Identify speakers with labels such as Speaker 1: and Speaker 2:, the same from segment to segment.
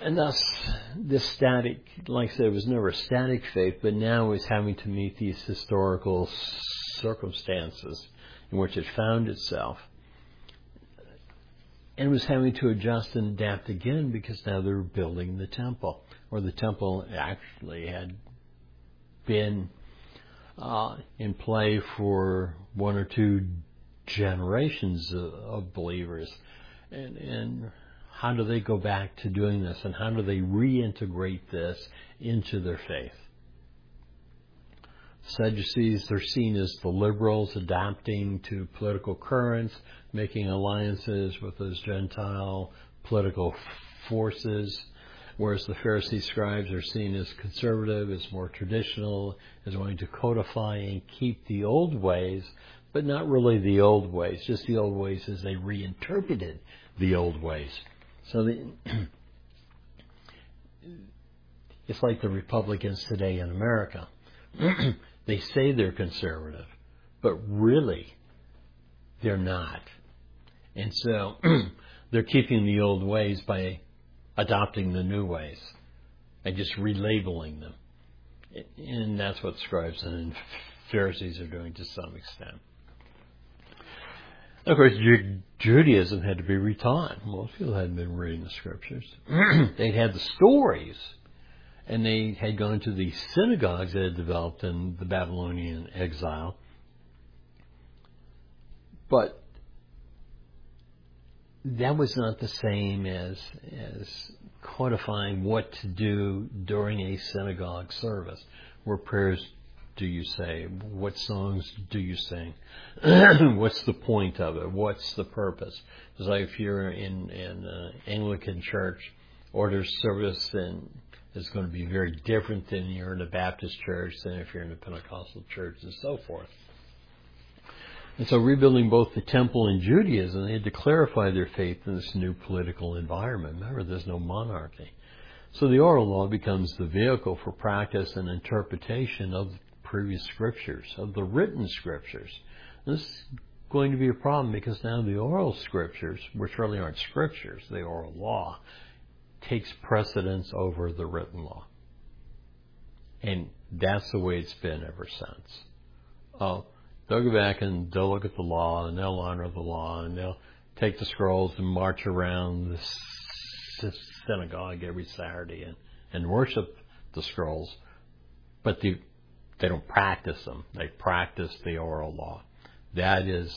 Speaker 1: And thus, this static, like I said, it was never a static faith, but now is having to meet these historical circumstances in which it found itself. And was having to adjust and adapt again because now they were building the temple, or the temple actually had been in play for one or two generations of believers. And how do they go back to doing this, and how do they reintegrate this into their faith? Sadducees are seen as the liberals adapting to political currents, making alliances with those Gentile political forces, whereas the Pharisee scribes are seen as conservative, as more traditional, as wanting to codify and keep the old ways, but not really the old ways, just the old ways as they reinterpreted the old ways. So it's like the Republicans today in America. They say they're conservative, but really they're not. And so they're keeping the old ways by adopting the new ways and just relabeling them. And that's what scribes and Pharisees are doing to some extent. Of course, Judaism had to be retaught. Most people hadn't been reading the scriptures. They'd had the stories, and they had gone to the synagogues that had developed in the Babylonian exile. But that was not the same as codifying what to do during a synagogue service. What prayers do you say? What songs do you sing? What's the point of it? What's the purpose? It's like if you're in Anglican church, order service and is going to be very different than you're in a Baptist church, than if you're in a Pentecostal church, and so forth. And so rebuilding both the temple and Judaism, they had to clarify their faith in this new political environment. Remember, there's no monarchy. So the oral law becomes the vehicle for practice and interpretation of previous scriptures, of the written scriptures. This is going to be a problem because now the oral scriptures, which really aren't scriptures, the oral law, takes precedence over the written law. And that's the way it's been ever since. They'll go back and they'll look at the law and they'll honor the law and they'll take the scrolls and march around the synagogue every Saturday and worship the scrolls. But they don't practice them. They practice the oral law. That is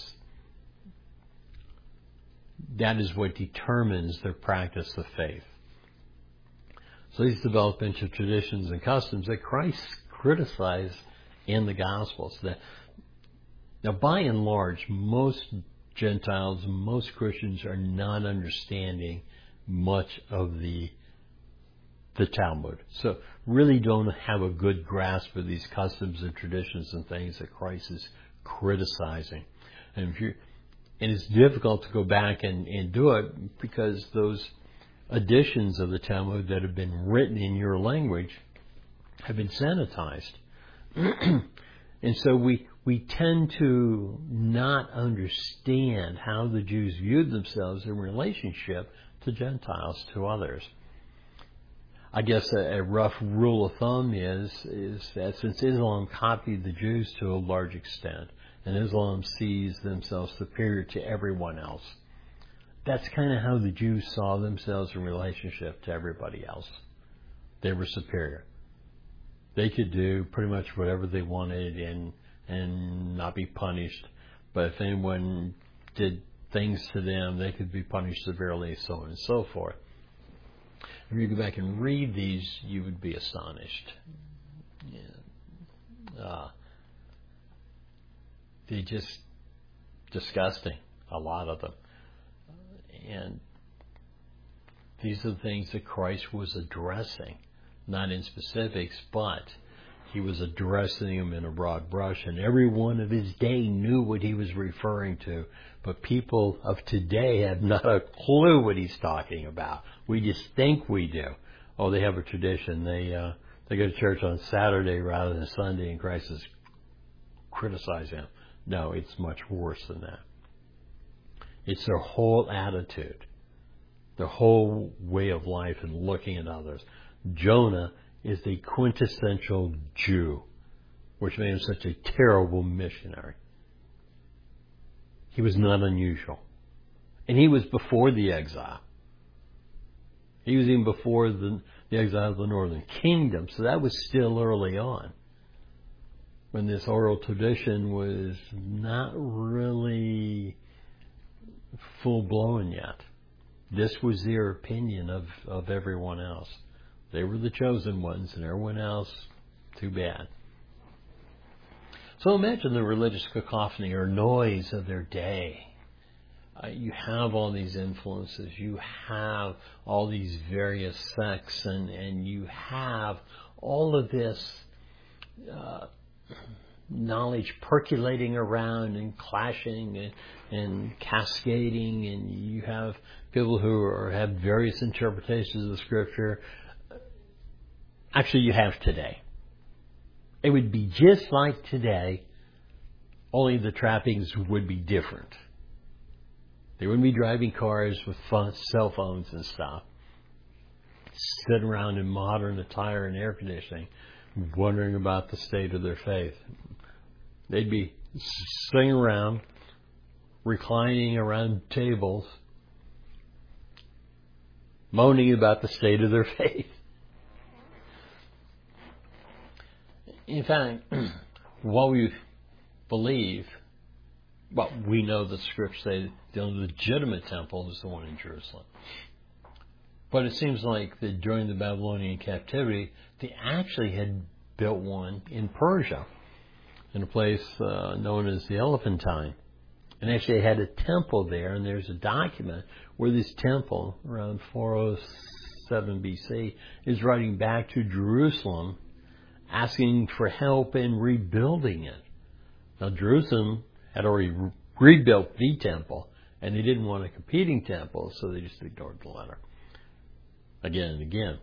Speaker 1: what determines their practice of faith. So these develop into traditions and customs that Christ criticized in the Gospels. Now, by and large, most Gentiles, most Christians are not understanding much of the Talmud. So really don't have a good grasp of these customs and traditions and things that Christ is criticizing. And it's difficult to go back and do it because those editions of the Talmud that have been written in your language have been sanitized. And so we tend to not understand how the Jews viewed themselves in relationship to Gentiles, to others. I guess a rough rule of thumb is that since Islam copied the Jews to a large extent, and Islam sees themselves superior to everyone else, that's kind of how the Jews saw themselves in relationship to everybody else. They were superior. They could do pretty much whatever they wanted and not be punished. But if anyone did things to them, they could be punished severely, so on and so forth. If you go back and read these, you would be astonished. They're just disgusting, a lot of them. And these are the things that Christ was addressing, not in specifics, but he was addressing them in a broad brush, and everyone of his day knew what he was referring to. But people of today have not a clue what he's talking about. We just think we do. Oh, they have a tradition. They go to church on Saturday rather than Sunday, and Christ is criticizing them. No, it's much worse than that. It's their whole attitude their whole way of life and looking at others. Jonah is the quintessential Jew, which made him such a terrible missionary. He was not unusual. And he was before the exile. He was even before the exile of the northern kingdom, so that was still early on, when this oral tradition was not really full-blown yet. This was their opinion of everyone else. They were the chosen ones, and everyone else, too bad. So imagine the religious cacophony or noise of their day. You have all these influences. You have all these various sects, and you have all of this knowledge percolating around and clashing and cascading, and you have people who have various interpretations of the Scripture. Actually, you have today. It would be just like today, only the trappings would be different. They wouldn't be driving cars with cell phones and stuff, sitting around in modern attire and air conditioning, wondering about the state of their faith. They'd be sitting around, reclining around tables, moaning about the state of their faith. In fact, what we believe, well, we know the scriptures say the legitimate temple is the one in Jerusalem. But it seems like that during the Babylonian captivity, they actually had built one in Persia, in a place known as the Elephantine. And actually they had a temple there, and there's a document where this temple, around 407 BC, is writing back to Jerusalem, asking for help in rebuilding it. Now, Jerusalem had already rebuilt the temple, and they didn't want a competing temple, so they just ignored the letter again and again.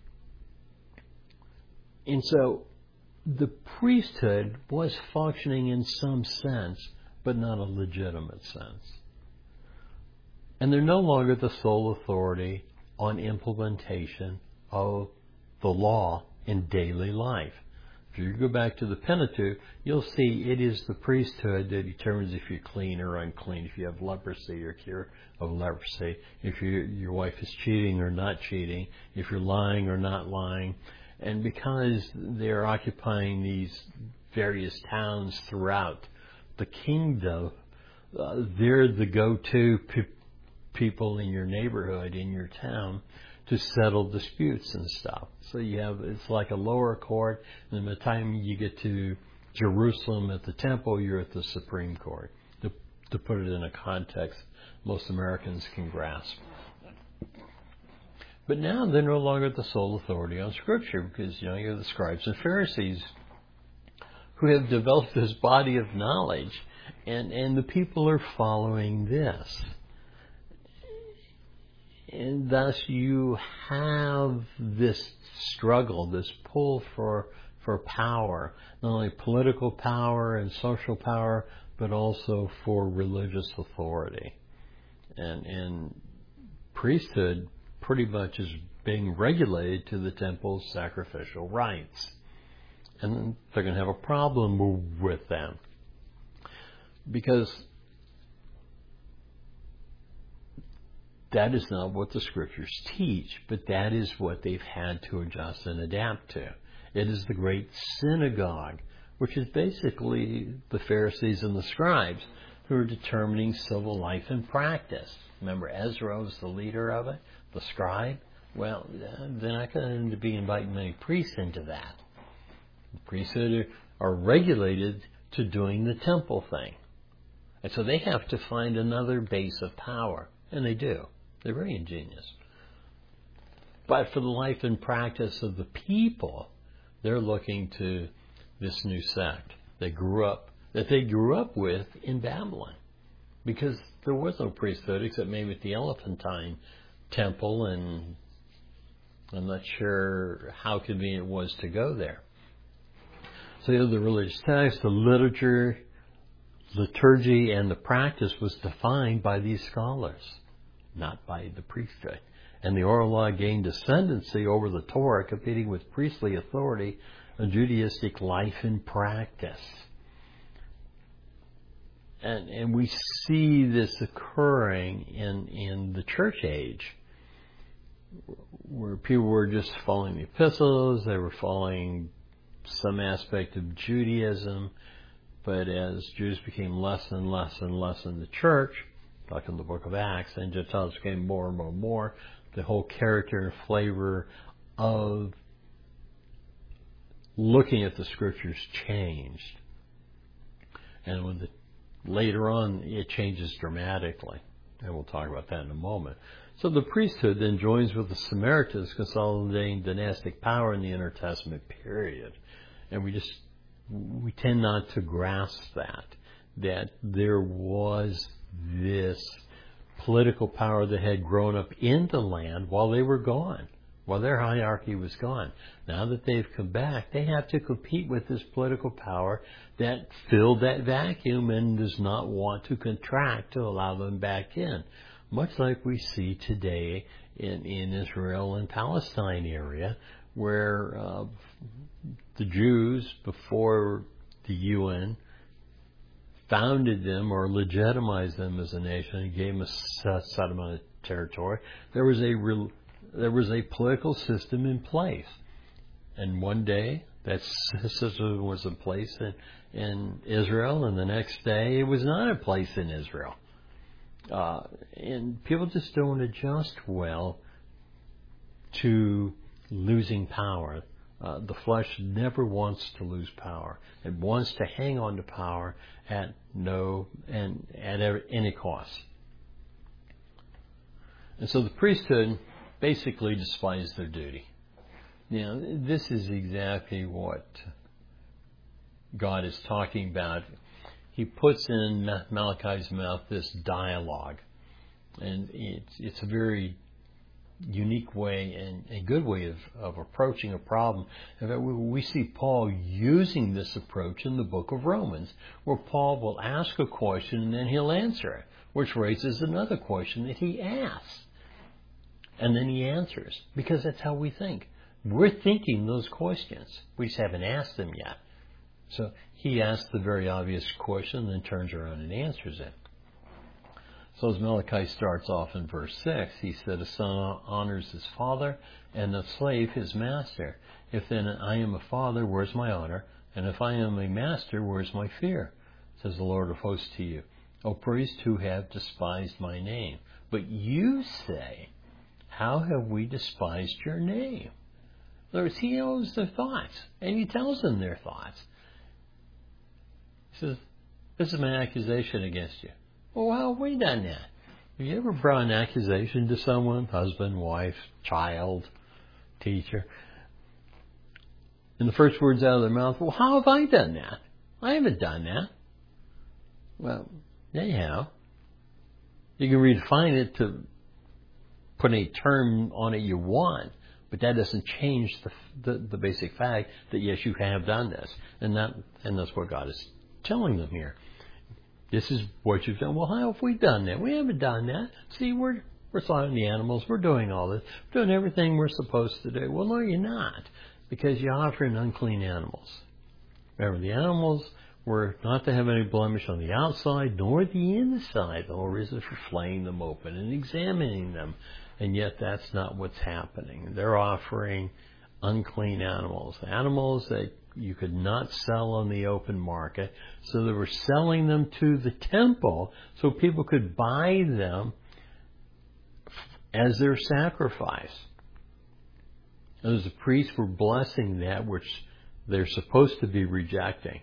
Speaker 1: And so the priesthood was functioning in some sense, but not a legitimate sense. And they're no longer the sole authority on implementation of the law in daily life. If you go back to the Pentateuch, you'll see it is the priesthood that determines if you're clean or unclean, if you have leprosy or cure of leprosy, if your wife is cheating or not cheating, if you're lying or not lying. And because they're occupying these various towns throughout the kingdom, they're the go-to people in your neighborhood, in your town, to settle disputes and stuff. So it's like a lower court, and by the time you get to Jerusalem at the temple, you're at the Supreme Court, to put it in a context most Americans can grasp. But now they're no longer the sole authority on Scripture, because you have the scribes and Pharisees who have developed this body of knowledge, and the people are following this. And thus you have this struggle, this pull for power, not only political power and social power, but also for religious authority. And priesthood pretty much is being regulated to the temple's sacrificial rites. And they're going to have a problem with them, because that is not what the Scriptures teach, but that is what they've had to adjust and adapt to. It is the great synagogue, which is basically the Pharisees and the scribes who are determining civil life and practice. Remember, Ezra was the leader of it, the scribe. Well, they're not going to be inviting many priests into that. The priesthood are regulated to doing the temple thing. And so they have to find another base of power, and they do. They're very ingenious. But for the life and practice of the people, they're looking to this new sect that they grew up with in Babylon, because there was no priesthood except maybe at the Elephantine temple, and I'm not sure how convenient it was to go there. So the religious text, the liturgy, and the practice was defined by these scholars. not by the priesthood. And the oral law gained ascendancy over the Torah, competing with priestly authority in Judaistic life and practice. And we see this occurring in the church age, where people were just following the epistles, they were following some aspect of Judaism, but as Jews became less and less and less in the church, like in the book of Acts, and Gentiles became more and more and more, the whole character and flavor of looking at the scriptures changed. And later on, it changes dramatically. And we'll talk about that in a moment. So the priesthood then joins with the Samaritans, consolidating dynastic power in the intertestament period. And we tend not to grasp that there was this political power that had grown up in the land while they were gone, while their hierarchy was gone. Now that they've come back, they have to compete with this political power that filled that vacuum and does not want to contract to allow them back in. Much like we see today in Israel and Palestine area, where the Jews, before the UN founded them or legitimized them as a nation and gave them a set amount of territory, there was a political system in place. And one day that system was in place in Israel, and the next day it was not in place in Israel. And people just don't adjust well to losing power. The flesh never wants to lose power. It wants to hang on to power at any cost. And so the priesthood basically despised their duty. This is exactly what God is talking about. He puts in Malachi's mouth this dialogue, and it's a very unique way and a good way of approaching a problem. In fact, we see Paul using this approach in the book of Romans, where Paul will ask a question and then he'll answer it, which raises another question that he asks. And then he answers, because that's how we think. We're thinking those questions. We just haven't asked them yet. So he asks the very obvious question and then turns around and answers it. So as Malachi starts off in verse 6, he said, a son honors his father, and a slave his master. If then I am a father, where's my honor? And if I am a master, where's my fear? Says the Lord of hosts to you, O priests who have despised my name. But you say, how have we despised your name? In other words, he knows their thoughts, and he tells them their thoughts. He says, this is my accusation against you. Well, how have we done that? Have you ever brought an accusation to someone, husband, wife, child, teacher? And the first words out of their mouth, well, how have I done that? I haven't done that. Well, yeah, you have. You can redefine it to put a term on it you want, but that doesn't change the basic fact that, yes, you have done this. And that's what God is telling them here. This is what you've done. Well, how have we done that? We haven't done that. See, we're slaughtering the animals. We're doing all this. We're doing everything we're supposed to do. Well, no, you're not, because you're offering unclean animals. Remember, the animals were not to have any blemish on the outside nor the inside. The whole reason for flaying them open and examining them. And yet that's not what's happening. They're offering unclean animals. Animals that you could not sell on the open market. So they were selling them to the temple so people could buy them as their sacrifice. And as the priests were blessing that, which they're supposed to be rejecting.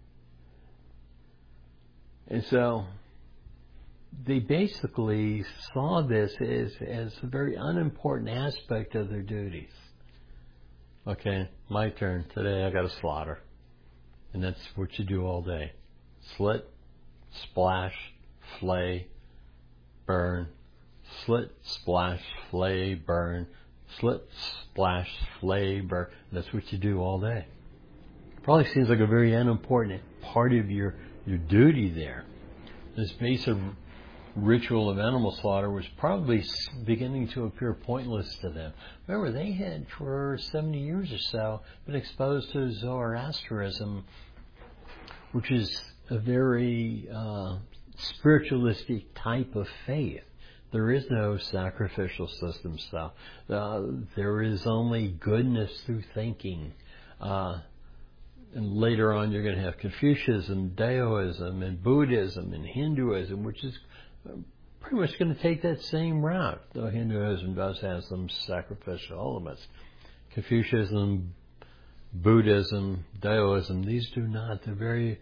Speaker 1: And so they basically saw this as a very unimportant aspect of their duties. Okay, my turn. Today I got to slaughter. And that's what you do all day. Slit, splash, flay, burn. Slit, splash, flay, burn. Slit, splash, flay, burn. That's what you do all day. Probably seems like a very unimportant part of your duty there. This base of ritual of animal slaughter was probably beginning to appear pointless to them. Remember, they had for 70 years or so been exposed to Zoroastrianism, which is a very spiritualistic type of faith. There is no sacrificial system stuff. There is only goodness through thinking. And later on you're going to have Confucianism, Daoism, and Buddhism, and Hinduism, which is pretty much going to take that same route, though Hinduism does have some sacrificial elements. Confucianism, Buddhism, Daoism, these do not. They're very,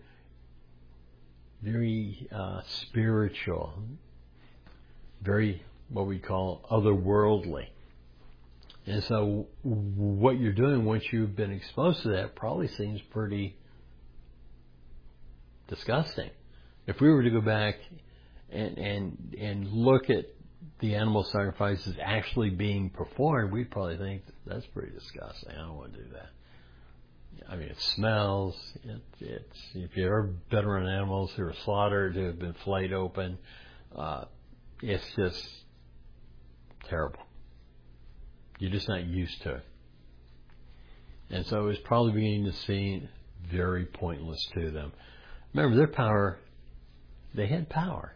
Speaker 1: very spiritual, very what we call otherworldly. And so what you're doing once you've been exposed to that probably seems pretty disgusting. If we were to go back and look at the animal sacrifices actually being performed, we'd probably think that's pretty disgusting. I don't want to do that. I mean, it smells. It's if you've ever been around animals who are slaughtered, who have been flayed open, it's just terrible. You're just not used to it. And so it was probably beginning to seem very pointless to them. Remember, their power, they had power.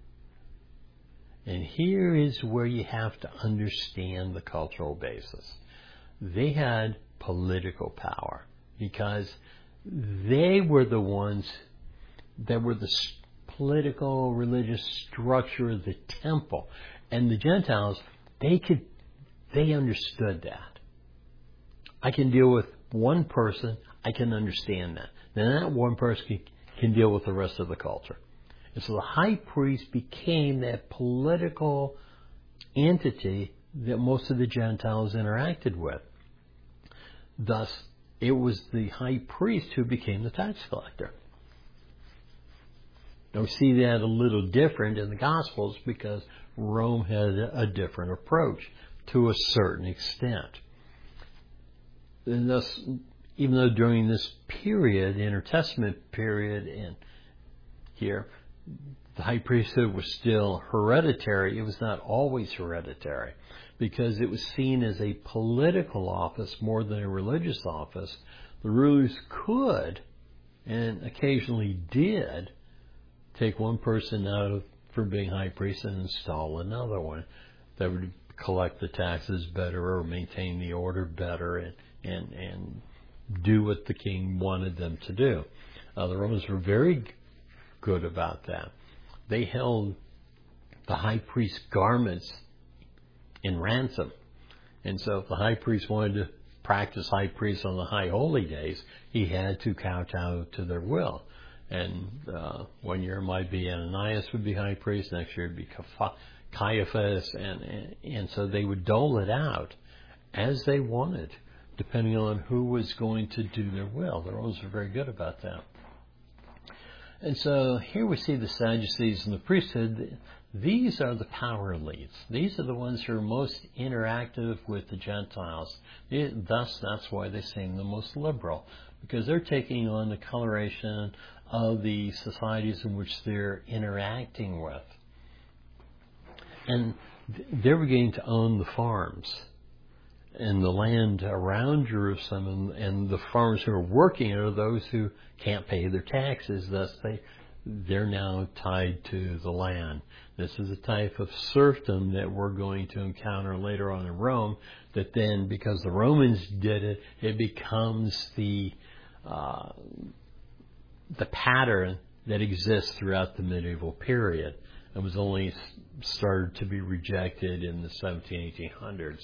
Speaker 1: And here is where you have to understand the cultural basis. They had political power because they were the ones that were the political, religious structure of the temple. And the Gentiles, they understood that. I can deal with one person, I can understand that. Then that one person can deal with the rest of the culture. And so the high priest became that political entity that most of the Gentiles interacted with. Thus, it was the high priest who became the tax collector. Now we see that a little different in the Gospels because Rome had a different approach to a certain extent. And thus, even though during this period, the intertestament period, and here, the high priesthood was still hereditary, it was not always hereditary because it was seen as a political office more than a religious office. The rulers could, and occasionally did, take one person out from being high priest and install another one that would collect the taxes better or maintain the order better and do what the king wanted them to do. The Romans were very good about that. They held the high priest's garments in ransom. And so if the high priest wanted to practice high priest on the high holy days, he had to kowtow to their will. And 1 year it might be Ananias would be high priest, next year it would be Caiaphas, and so they would dole it out as they wanted, depending on who was going to do their will. The Romans were very good about that. And so here we see the Sadducees and the priesthood. These are the power elites. These are the ones who are most interactive with the Gentiles. Thus, that's why they seem the most liberal, because they're taking on the coloration of the societies in which they're interacting with. And they're beginning to own the farms and the land around Jerusalem, and the farmers who are working are those who can't pay their taxes. Thus, they're now tied to the land. This is a type of serfdom that we're going to encounter later on in Rome, that then, because the Romans did it, it becomes the pattern that exists throughout the medieval period. It was only started to be rejected in the 1800s.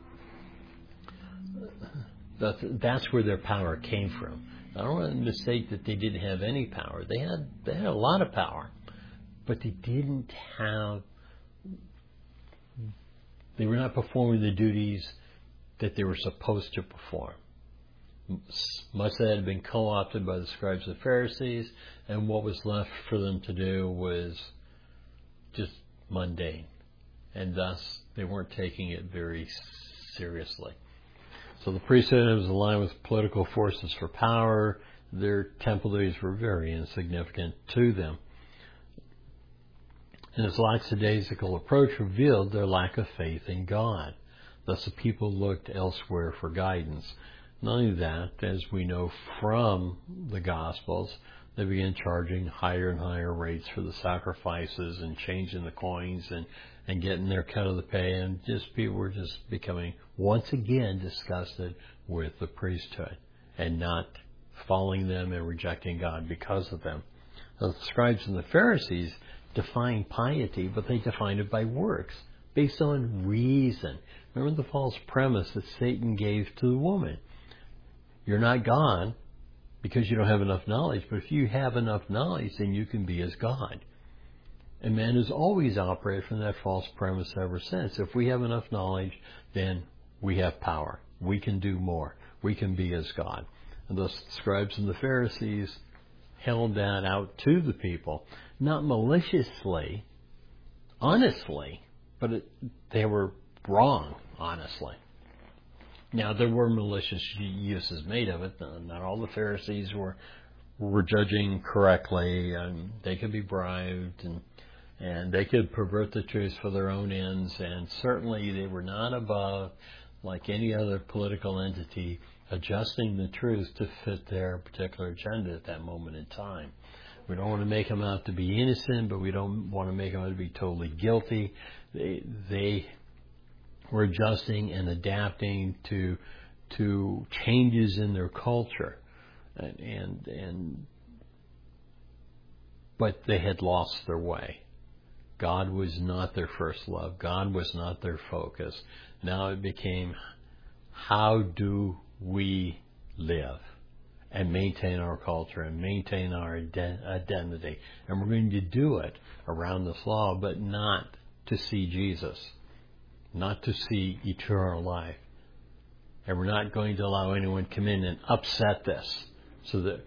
Speaker 1: That's where their power came from. I don't want to mistake that they didn't have any power. They had a lot of power, but they were not performing the duties that they were supposed to perform. Much of that had been co-opted by the scribes and Pharisees, and what was left for them to do was just mundane, and thus they weren't taking it very seriously. So the priesthood was aligned with political forces for power. Their temple duties were very insignificant to them. And his lackadaisical approach revealed their lack of faith in God. Thus the people looked elsewhere for guidance. Not only that, as we know from the Gospels, they began charging higher and higher rates for the sacrifices and changing the coins and getting their cut of the pay, and just people were just becoming once again disgusted with the priesthood and not following them and rejecting God because of them. The scribes and the Pharisees defined piety, but they defined it by works, based on reason. Remember the false premise that Satan gave to the woman. You're not God because you don't have enough knowledge, but if you have enough knowledge, then you can be as God. And man has always operated from that false premise ever since. If we have enough knowledge, then we have power. We can do more. We can be as God. And thus the scribes and the Pharisees held that out to the people, not maliciously, honestly, but they were wrong, honestly. Now, there were malicious uses made of it. Not all the Pharisees were judging correctly. They could be bribed, and they could pervert the truth for their own ends. And certainly they were not above, like any other political entity, adjusting the truth to fit their particular agenda at that moment in time. We don't want to make them out to be innocent, but we don't want to make them out to be totally guilty. They were adjusting and adapting to changes in their culture, but they had lost their way. God was not their first love. God was not their focus. Now it became, how do we live and maintain our culture and maintain our identity? And we're going to do it around this law, but not to see Jesus, not to see eternal life. And we're not going to allow anyone to come in and upset this so that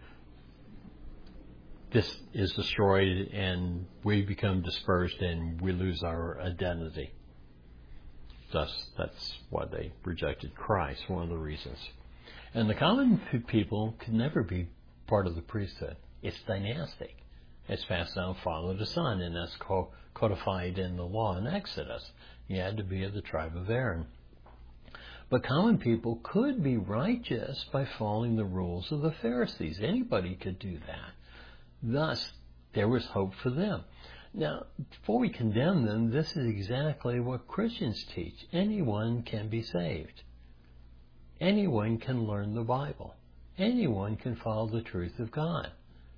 Speaker 1: this is destroyed and we become dispersed and we lose our identity. Thus, that's why they rejected Christ, one of the reasons. And the common people could never be part of the priesthood. It's dynastic. It's passed down father to son, and that's codified in the law in Exodus. You had to be of the tribe of Aaron. But common people could be righteous by following the rules of the Pharisees. Anybody could do that. Thus, there was hope for them. Now, before we condemn them, this is exactly what Christians teach. Anyone can be saved. Anyone can learn the Bible. Anyone can follow the truth of God.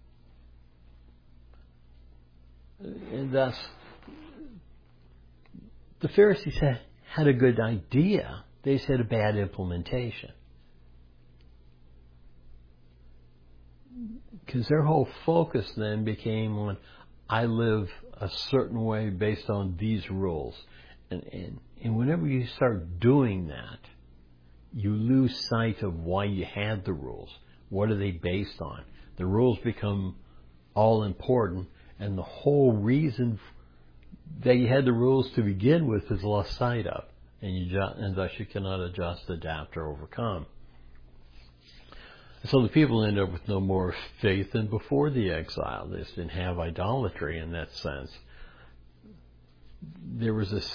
Speaker 1: And thus, the Pharisees had a good idea. They just had a bad implementation. Because their whole focus then became on, I live a certain way based on these rules. And whenever you start doing that, you lose sight of why you had the rules. What are they based on? The rules become all important, and the whole reason that you had the rules to begin with is lost sight of. And thus you cannot adjust, adapt, or overcome. So the people end up with no more faith than before the exile. They just didn't have idolatry in that sense. There was this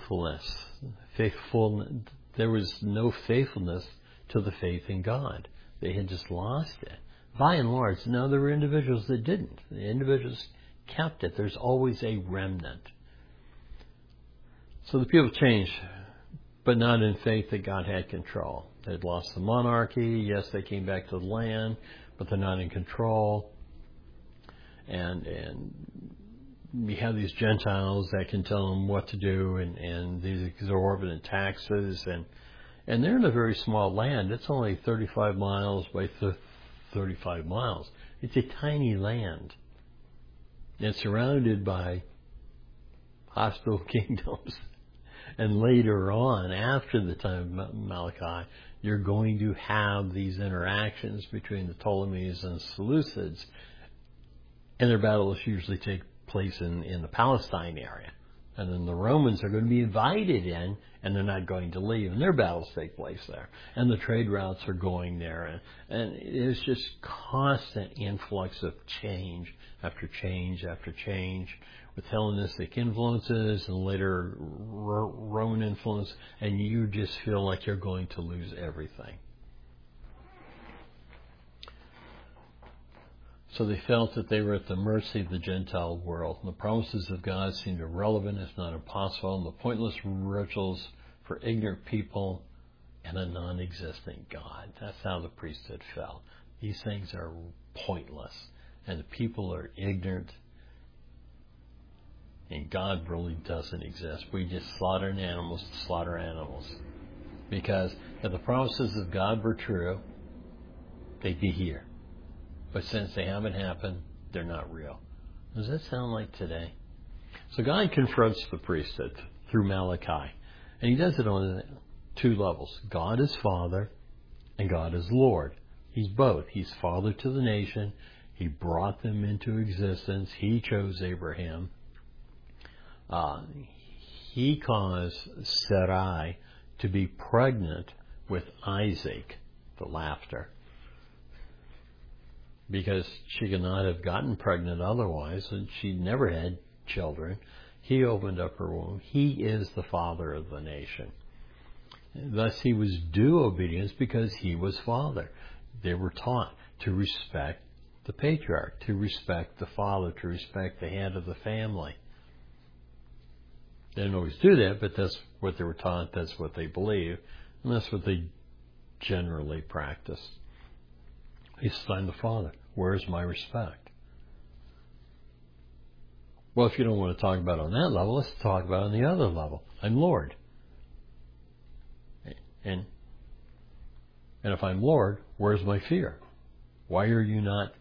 Speaker 1: there was no faithfulness to the faith in God. They had just lost it. By and large, now there were individuals that didn't. The individuals kept it. There's always a remnant. So the people changed, but not in faith that God had control. They'd lost the monarchy. Yes, they came back to the land, but they're not in control. And we have these Gentiles that can tell them what to do, and these exorbitant taxes, and they're in a very small land. It's only 35 miles by 35 miles. It's a tiny land. It's surrounded by hostile kingdoms. And later on, after the time of Malachi, you're going to have these interactions between the Ptolemies and Seleucids, and their battles usually take place in the Palestine area. And then the Romans are going to be invited in, and they're not going to leave, and their battles take place there. And the trade routes are going there, and it's just constant influx of change after change after change, with Hellenistic influences and later Roman influence, and you just feel like you're going to lose everything. So they felt that they were at the mercy of the Gentile world. And the promises of God seemed irrelevant, if not impossible, and the pointless rituals for ignorant people and a non-existent God. That's how the priesthood felt. These things are pointless, and the people are ignorant, and God really doesn't exist. We just slaughter animals to slaughter animals. Because if the promises of God were true, they'd be here. But since they haven't happened, they're not real. Does that sound like today? So God confronts the priesthood through Malachi. And he does it on two levels. God is Father and God is Lord. He's both. He's Father to the nation. He brought them into existence. He chose Abraham. He caused Sarai to be pregnant with Isaac, the laughter, because she could not have gotten pregnant otherwise, and she never had children. He opened up her womb. He is the father of the nation. Thus he was due obedience because he was father. They were taught to respect the patriarch, to respect the father, to respect the head of the family. They didn't always do that, but that's what they were taught, that's what they believed, and that's what they generally practiced. He's I'm the Father. Where's my respect? Well, if you don't want to talk about it on that level, let's talk about it on the other level. I'm Lord. And if I'm Lord, where's my fear? Why are you not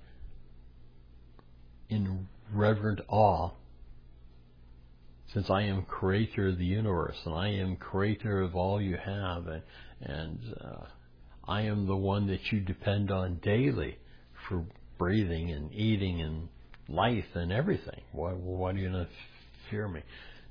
Speaker 1: in reverent awe, since I am creator of the universe and I am creator of all you have, and I am the one that you depend on daily for breathing and eating and life and everything. Why do you not fear me?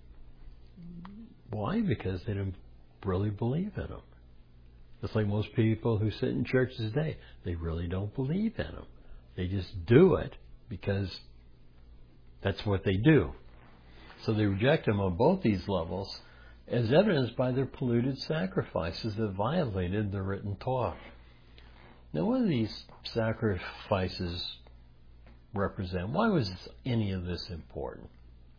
Speaker 1: Why? Because they didn't really believe in him. It's like most people who sit in church today. They really don't believe in him. They just do it because that's what they do. So they reject him on both these levels, as evidenced by their polluted sacrifices that violated the written Torah. Now, what do these sacrifices represent? Why was any of this important?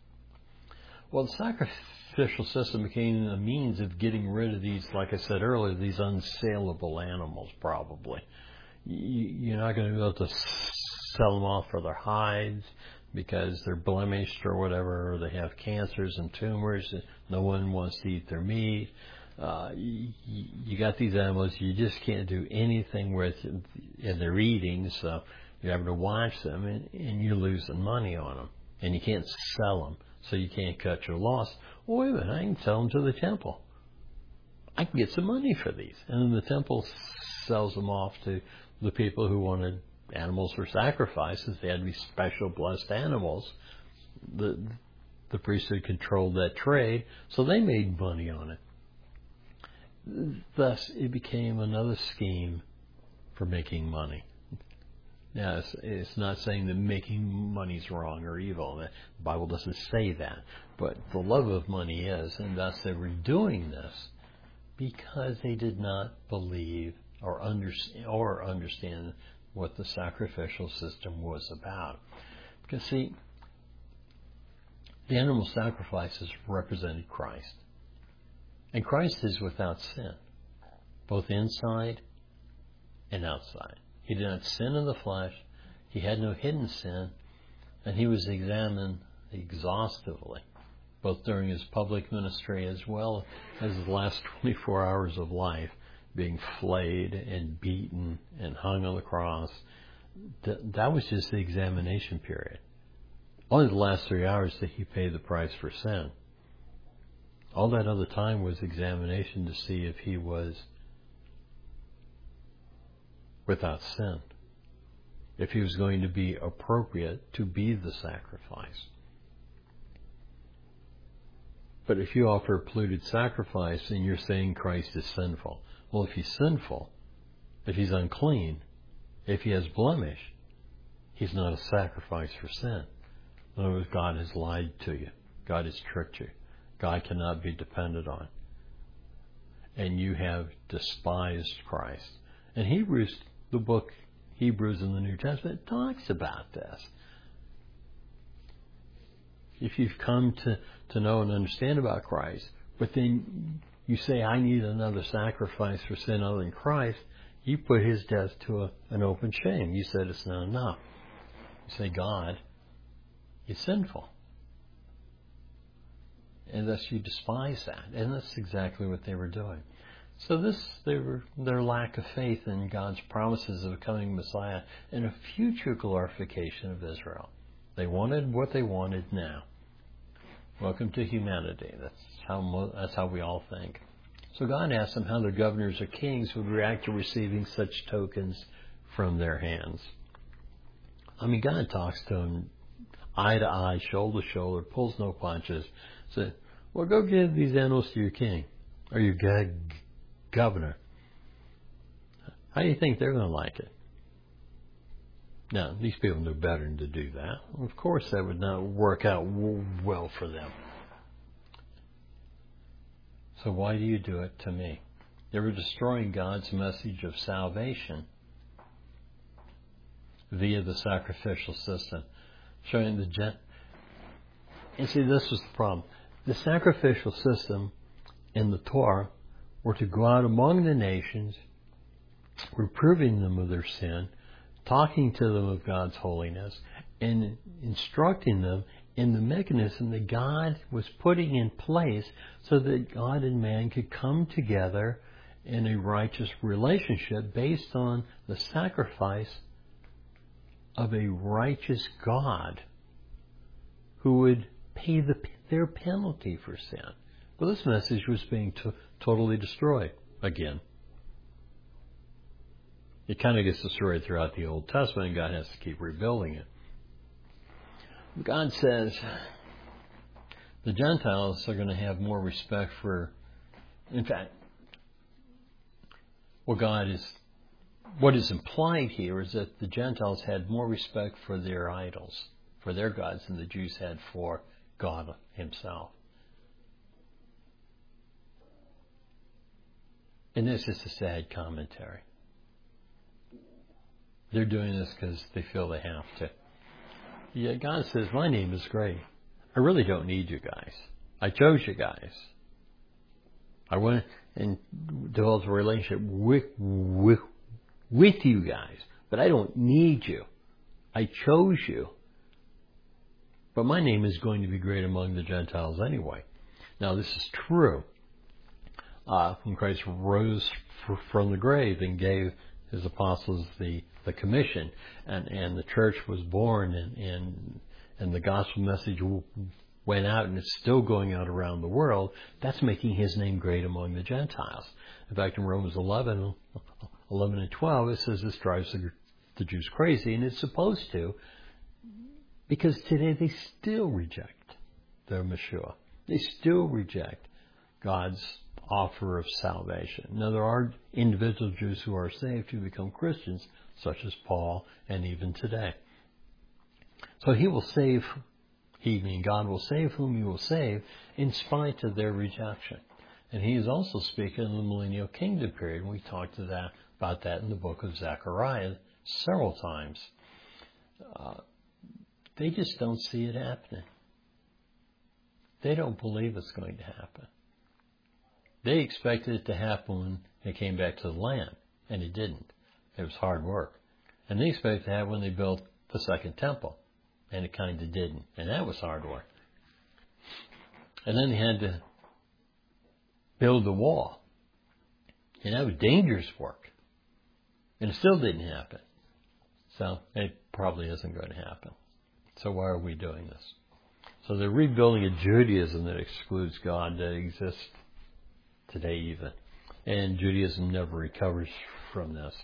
Speaker 1: Well, the sacrificial system became a means of getting rid of these, like I said earlier, these unsaleable animals, probably. You're not going to be able to sell them off for their hides because they're blemished or whatever, or they have cancers and tumors, and no one wants to eat their meat. You got these animals you just can't do anything with, and they're eating, so you're having to watch them, and you're losing money on them, and you can't sell them, so you can't cut your loss. Well, wait a minute, I can sell them to the temple. I can get some money for these, and then the temple sells them off to the people who wanted animals for sacrifices. They had to be special blessed animals. The priesthood controlled that trade, so they made money on it. Thus, it became another scheme for making money. Now, it's not saying that making money is wrong or evil. The Bible doesn't say that. But the love of money is, and thus they were doing this because they did not believe or understand what the sacrificial system was about. Because, see, the animal sacrifices represented Christ. And Christ is without sin, both inside and outside. He did not sin in the flesh. He had no hidden sin. And he was examined exhaustively, both during his public ministry as well as the last 24 hours of life, being flayed and beaten and hung on the cross. That was just the examination period. Only the last 3 hours that he paid the price for sin. All that other time was examination to see if he was without sin, if he was going to be appropriate to be the sacrifice. But if you offer a polluted sacrifice and you're saying Christ is sinful, well, if he's sinful, if he's unclean, if he has blemish, he's not a sacrifice for sin. In other words, God has lied to you. God has tricked you. God cannot be depended on. And you have despised Christ. And Hebrews, the book Hebrews in the New Testament, talks about this. If you've come to know and understand about Christ, but then you say, I need another sacrifice for sin other than Christ, you put his death to an open shame. You said it's not enough. You say God is sinful. And thus you despise that. And that's exactly what they were doing. So their lack of faith in God's promises of a coming Messiah and a future glorification of Israel. They wanted what they wanted now. Welcome to humanity. That's how we all think. So God asked them how their governors or kings would react to receiving such tokens from their hands. I mean, God talks to them eye to eye, shoulder to shoulder, pulls no punches. Said, well, go give these animals to your king or your governor. How do you think they're going to like it? Now, these people knew better than to do that. Of course, that would not work out well for them. So why do you do it to me? They were destroying God's message of salvation via the sacrificial system, showing and see, this was the problem. The sacrificial system in the Torah were to go out among the nations, reproving them of their sin, talking to them of God's holiness, and instructing them in the mechanism that God was putting in place so that God and man could come together in a righteous relationship based on the sacrifice of a righteous God who would pay their penalty for sin. Well, this message was being totally destroyed again. It kind of gets destroyed throughout the Old Testament, and God has to keep rebuilding it. God says the Gentiles are going to have more respect for, in fact, what is implied here is that the Gentiles had more respect for their idols, for their gods, than the Jews had for God himself. And this is a sad commentary. They're doing this because they feel they have to. Yeah, God says, my name is great. I really don't need you guys. I chose you guys. I went and developed a relationship with you guys, but I don't need you. I chose you. But my name is going to be great among the Gentiles anyway. Now, this is true. When Christ rose from the grave and gave his apostles the commission, and the church was born, and the gospel message went out, and it's still going out around the world, that's making his name great among the Gentiles. In fact, in Romans 11 and 12, it says this drives the Jews crazy, and it's supposed to, because today they still reject their Messiah. They still reject God's offer of salvation. Now, there are individual Jews who are saved who become Christians, such as Paul, and even today. So he will save, God will save whom he will save in spite of their rejection. And he is also speaking in the millennial kingdom period. We talked about that in the book of Zechariah several times. They just don't see it happening. They don't believe it's going to happen. They expected it to happen when they came back to the land, and it didn't. It was hard work. And they expected it to happen when they built the second temple, and it kind of didn't. And that was hard work. And then they had to build the wall, and that was dangerous work. And it still didn't happen. So it probably isn't going to happen. So why are we doing this? So they're rebuilding a Judaism that excludes God that exists today even. And Judaism never recovers from this.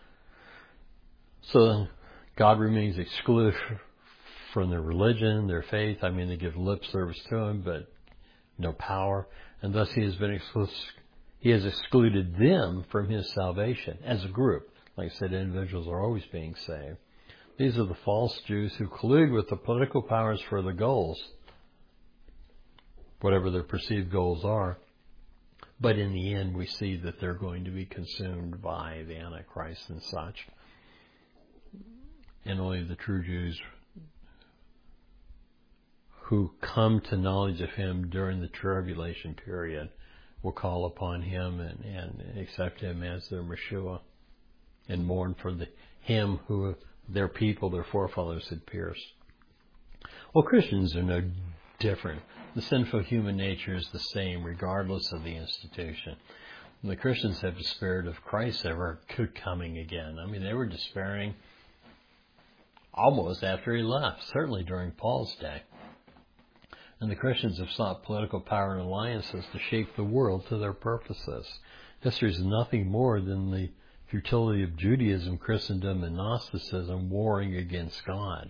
Speaker 1: So God remains excluded from their religion, their faith. I mean, they give lip service to him, but no power. And thus he has excluded them from his salvation as a group. Like I said, individuals are always being saved. These are the false Jews who collude with the political powers for their goals, whatever their perceived goals are. But in the end, we see that they're going to be consumed by the Antichrist and such. And only the true Jews who come to knowledge of Him during the tribulation period will call upon Him and accept Him as their Messiah and mourn for Him who their people, their forefathers, had pierced. Well, Christians are no different. The sinful human nature is the same regardless of the institution. And the Christians have despaired of Christ ever coming again. I mean, they were despairing almost after He left, certainly during Paul's day. And the Christians have sought political power and alliances to shape the world to their purposes. History is nothing more than the futility of Judaism, Christendom, and Gnosticism warring against God,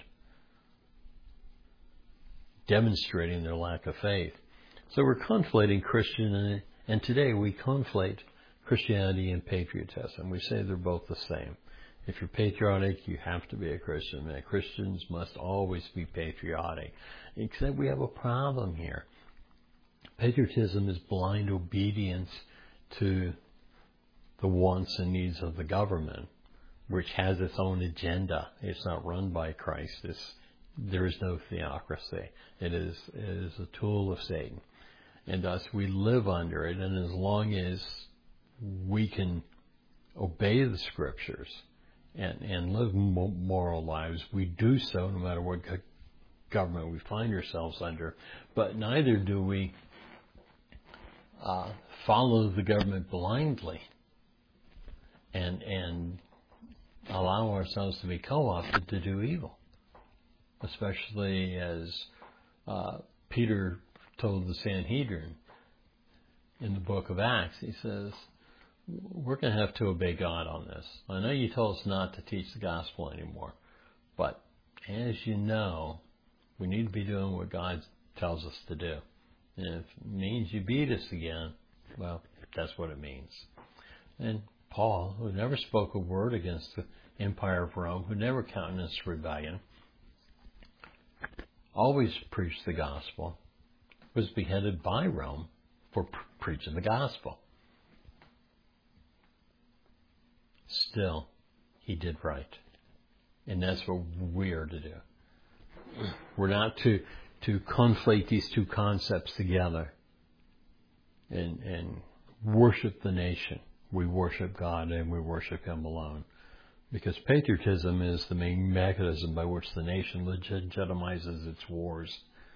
Speaker 1: demonstrating their lack of faith. So we're conflating Christian, and today we conflate Christianity and patriotism. We say they're both the same. If you're patriotic, you have to be a Christian. And Christians must always be patriotic. Except we have a problem here. Patriotism is blind obedience to the wants and needs of the government, which has its own agenda. It's not run by Christ. There is no theocracy. It is a tool of Satan. And thus we live under it. And as long as we can obey the Scriptures and live moral lives, we do so no matter what government we find ourselves under. But neither do we follow the government blindly and allow ourselves to be co-opted to do evil. Especially as Peter told the Sanhedrin in the book of Acts, he says, we're going to have to obey God on this. I know you told us not to teach the gospel anymore, but as you know, we need to be doing what God tells us to do. And if it means you beat us again, well, that's what it means. And Paul, who never spoke a word against the empire of Rome, who never countenanced rebellion, always preached the gospel, was beheaded by Rome for preaching the gospel. Still, he did right. And that's what we are to do. We're not to conflate these two concepts together and worship the nation. We worship God and we worship Him alone. Because patriotism is the main mechanism by which the nation legitimizes its wars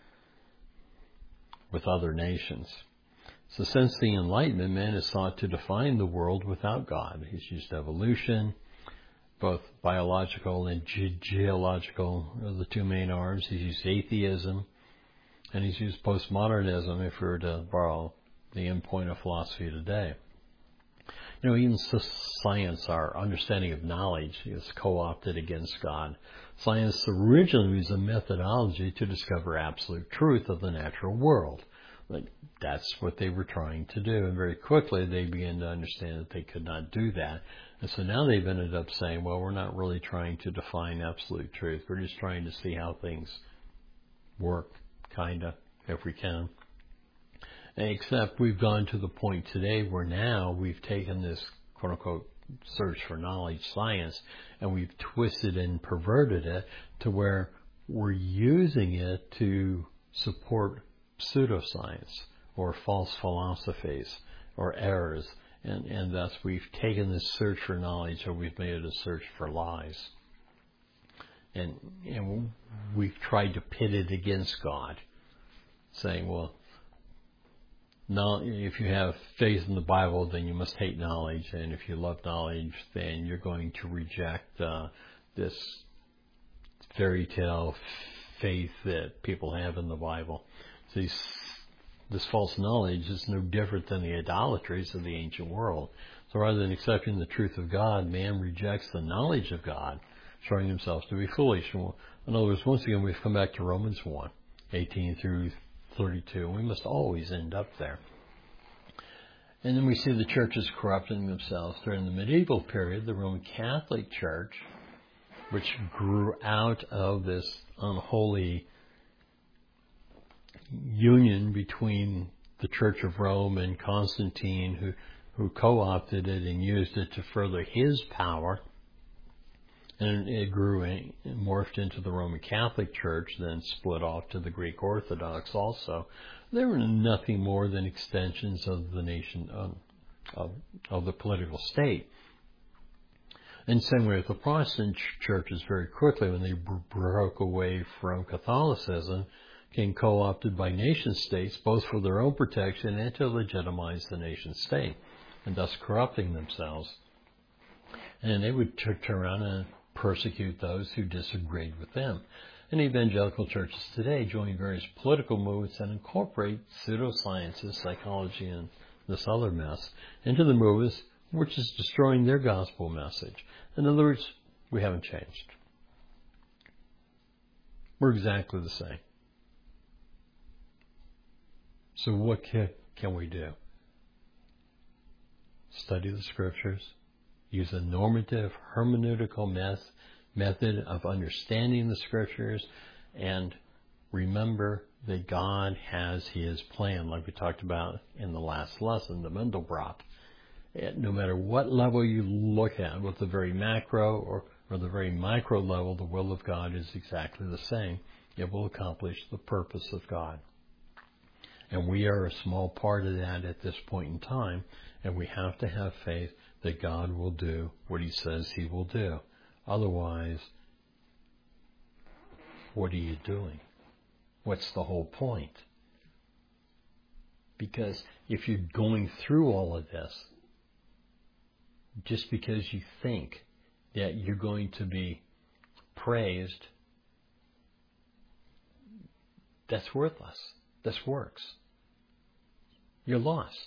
Speaker 1: with other nations. So since the Enlightenment, man has sought to define the world without God. He's used evolution, both biological and geological are the two main R's. He's used atheism, and he's used postmodernism, if we were to borrow the endpoint of philosophy today. You know, even science, our understanding of knowledge, is co-opted against God. Science originally was a methodology to discover absolute truth of the natural world. But that's what they were trying to do. And very quickly they began to understand that they could not do that. And so now they've ended up saying, well, we're not really trying to define absolute truth. We're just trying to see how things work, kind of, if we can. Except we've gone to the point today where now we've taken this quote-unquote search for knowledge science and we've twisted and perverted it to where we're using it to support pseudoscience or false philosophies or errors. And thus we've taken this search for knowledge and we've made it a search for lies. And we've tried to pit it against God, saying, well, now, if you have faith in the Bible, then you must hate knowledge. And if you love knowledge, then you're going to reject this fairy tale faith that people have in the Bible. So this false knowledge is no different than the idolatries of the ancient world. So rather than accepting the truth of God, man rejects the knowledge of God, showing himself to be foolish. In other words, once again, we've come back to Romans 1, 18 through 32. We must always end up there. And then we see the churches corrupting themselves. During the medieval period, the Roman Catholic Church which grew out of this unholy union between the Church of Rome and Constantine, who co-opted it and used it to further his power. And it grew and morphed into the Roman Catholic Church, then split off to the Greek Orthodox also. They were nothing more than extensions of the nation, of the political state. And same way with the Protestant churches, very quickly when they broke away from Catholicism, became co-opted by nation states, both for their own protection and to legitimize the nation state, and thus corrupting themselves. And they would turn around and persecute those who disagreed with them. And evangelical churches today join various political movements that incorporate pseudosciences, psychology, and this other mess into the movements, which is destroying their gospel message. In other words, we haven't changed. We're exactly the same. So what can we do? Study the scriptures, use a normative hermeneutical method of understanding the scriptures, and remember that God has his plan, like we talked about in the last lesson, the Mandelbrot. No matter what level you look at, with the very macro or the very micro level, the will of God is exactly the same. It will accomplish the purpose of God. And we are a small part of that at this point in time, and we have to have faith that God will do what he says he will do. Otherwise, what are you doing? What's the whole point? Because if you're going through all of this, just because you think that you're going to be praised, that's worthless. That's works. You're lost.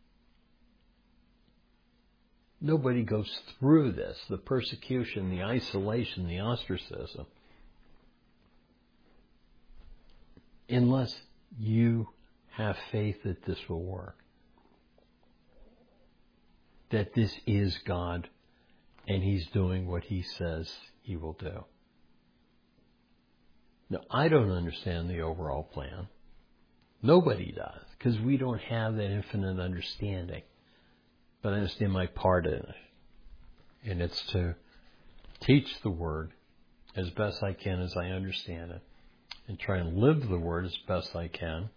Speaker 1: Nobody goes through this, the persecution, the isolation, the ostracism, unless you have faith that this will work. That this is God and he's doing what he says he will do. Now, I don't understand the overall plan. Nobody does, because we don't have that infinite understanding. But I understand my part in it. And it's to teach the Word as best I can as I understand it, and try and live the Word as best I can,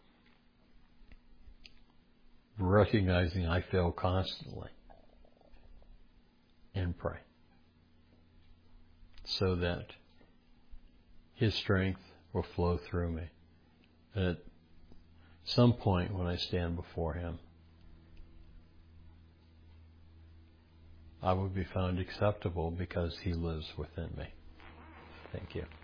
Speaker 1: recognizing I fail constantly, and pray so that his strength will flow through me. And at some point when I stand before him, I will be found acceptable because he lives within me. Thank you.